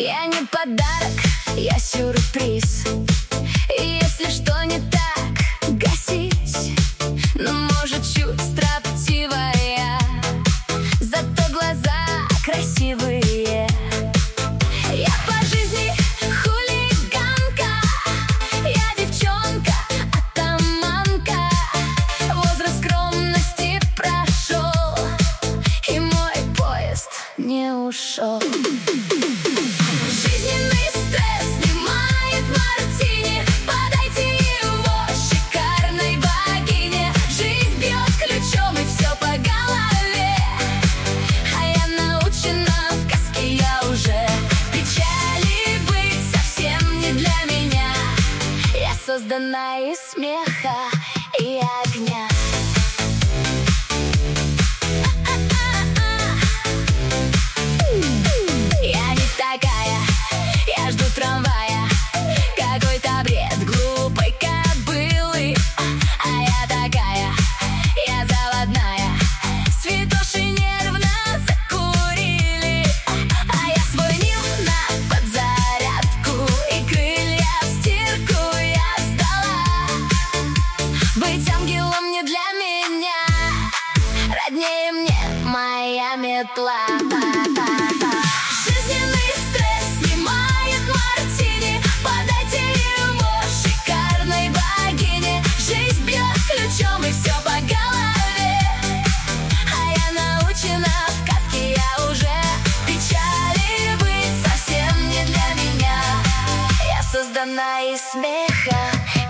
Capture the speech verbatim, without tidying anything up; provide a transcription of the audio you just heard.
Я не подарок, я сюрприз. И если что не так, гасись. Но может чуть строптивая, зато глаза красивые. Я по жизни хулиганка, я девчонка, атаманка. Возраст скромности прошел, и мой поезд не ушел. Жизненный стресс снимает мартини. Подайте его шикарной богине. Жизнь бьет ключом, и все по голове. А я научена в сказке, я уже в печали быть совсем не для меня. Я создана из смеха и огня. Я жду трамвая, какой-то бред глупой кобылы. А я такая, я заводная. Святоши нервно закурили. А я свой Нил на подзарядку, и крылья в стирку я сдала. Быть ангелом не для меня, роднее мне моя метла. Жизненный стресс снимает мартини. Подайте его шикарной богине. Жизнь бьет ключом, и все по голове. А я научена в сказке, я уже в печали быть совсем не для меня. Я создана из смеха